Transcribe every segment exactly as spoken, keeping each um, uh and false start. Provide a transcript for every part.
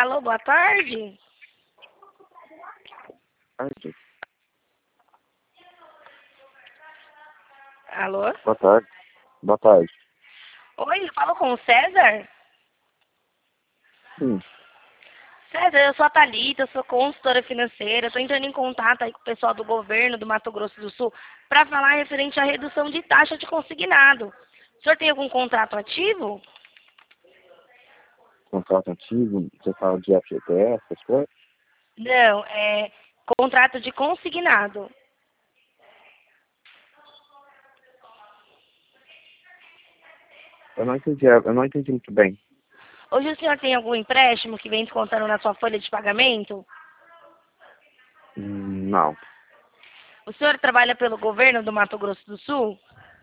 Alô, boa tarde. Tarde. Alô? Boa tarde. Boa tarde. Oi, eu falo com o César? Sim. César, eu sou a Thalita, eu sou consultora financeira. Estou entrando em contato aí com o pessoal do governo do Mato Grosso do Sul para falar referente à redução de taxa de consignado. O senhor tem algum contrato ativo? Contrato antigo, você fala de F G T S, essas coisas? Não, é contrato de consignado. Eu não entendi, eu não entendi muito bem. Hoje o senhor tem algum empréstimo que vem descontando na sua folha de pagamento? Hum, Não. O senhor trabalha pelo governo do Mato Grosso do Sul?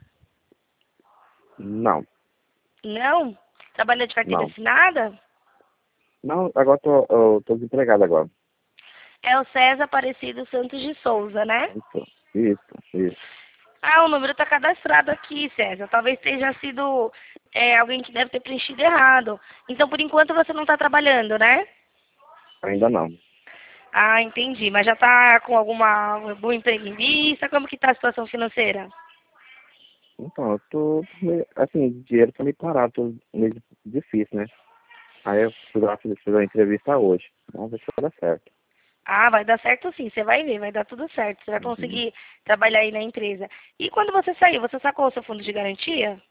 Não. Não? Trabalha de carteira Não. assinada? Não, agora tô, eu tô desempregado agora. É o César Aparecido Santos de Souza, né? Isso, isso, isso. Ah, o número está cadastrado aqui, César. Talvez tenha sido é, alguém que deve ter preenchido errado. Então, por enquanto, você não está trabalhando, né? Ainda não. Ah, entendi. Mas já está com alguma, algum emprego em vista? Como que está a situação financeira? Então, eu tô, meio- assim, o dinheiro tá meio parado, tô meio difícil, né? Aí eu fui lá fazer fazer a entrevista hoje. Vamos ver se vai dar certo. Ah, vai dar certo sim, você vai ver, vai dar tudo certo. Você vai Uhum. conseguir trabalhar aí na empresa. E quando você saiu, você sacou o seu fundo de garantia?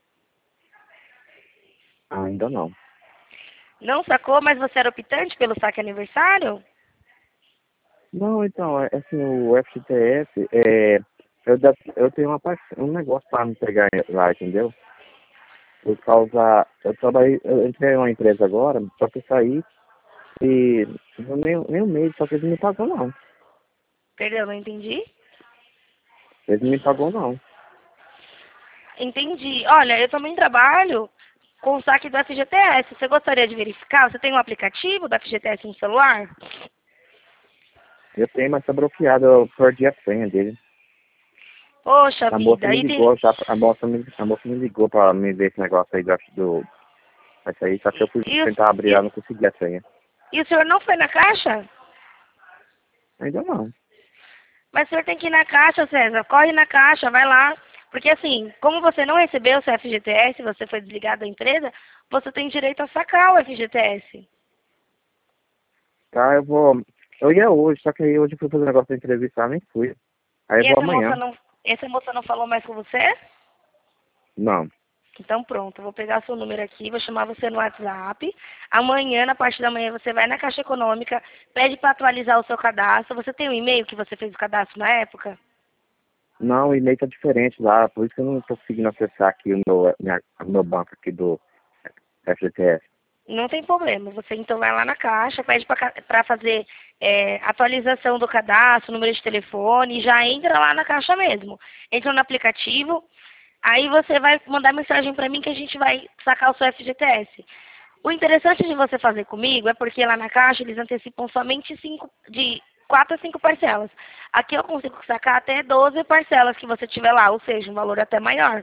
Ainda não. Não sacou, mas você era optante pelo saque aniversário? Não, então, é, assim, o F G T S, é, eu, da- eu tenho uma, parce- um negócio para me pegar lá, entendeu? Por causa, eu trabalhei, eu entrei em uma empresa agora, só que eu saí e não nem, nem um mês, só que eles não me pagou não. Perdão, não entendi? Eles não me pagou não. Entendi. Olha, eu também trabalho com o saque do F G T S. Você gostaria de verificar? Você tem um aplicativo do F G T S no celular? Eu tenho, mas tá bloqueado, eu perdi a senha dele. Poxa A moça vida, me aí tem... ligou, já, a moça me, a moça me ligou pra me ver esse negócio aí do, do isso aí, só que eu fui E, o- tentar abrir lá, e, não consegui a senha. e o senhor não foi na caixa? Ainda não. Mas o senhor tem que ir na caixa, César. Corre na caixa, vai lá. Porque assim, como você não recebeu o seu F G T S, você foi desligado da empresa, você tem direito a sacar o F G T S. Tá, eu vou, eu ia hoje, só que aí hoje eu fui fazer um negócio da entrevista, nem fui. Aí eu E vou essa moça amanhã. não, essa moça não falou mais com você? Não. Então pronto, eu vou pegar seu número aqui, vou chamar você no WhatsApp. Amanhã, na parte da manhã, você vai na Caixa Econômica, pede para atualizar o seu cadastro. Você tem um e-mail que você fez o cadastro na época? Não, o e-mail tá diferente lá, por isso que eu não tô conseguindo acessar aqui o meu, minha, o meu banco aqui do F G T S. Não tem problema. Você então vai lá na Caixa, pede para fazer é, atualização do cadastro, número de telefone, e já entra lá na Caixa mesmo. Entra no aplicativo, aí você vai mandar mensagem para mim que a gente vai sacar o seu F G T S. O interessante de você fazer comigo é porque lá na Caixa eles antecipam somente cinco, de quatro a cinco parcelas. Aqui eu consigo sacar até doze parcelas que você tiver lá, ou seja, um valor até maior.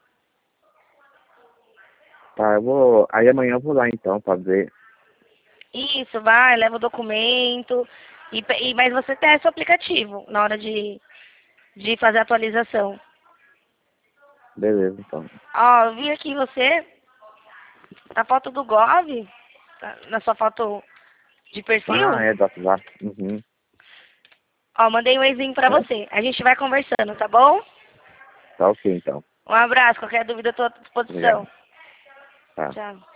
Tá, eu vou, aí amanhã eu vou lá então pra ver. Isso, vai, leva o documento, e, pe- e, mas você testa o aplicativo na hora de, de fazer a atualização. Beleza, então. Ó, eu vi aqui você, na foto do Gov, tá- na sua foto de Ah, perfil, é do WhatsApp. Uhum. ó, mandei um e-mailzinho pra É? você. A gente vai conversando, tá bom? Tá ok então. Um abraço, qualquer dúvida eu tô à Obrigado. disposição. Tá. Tchau.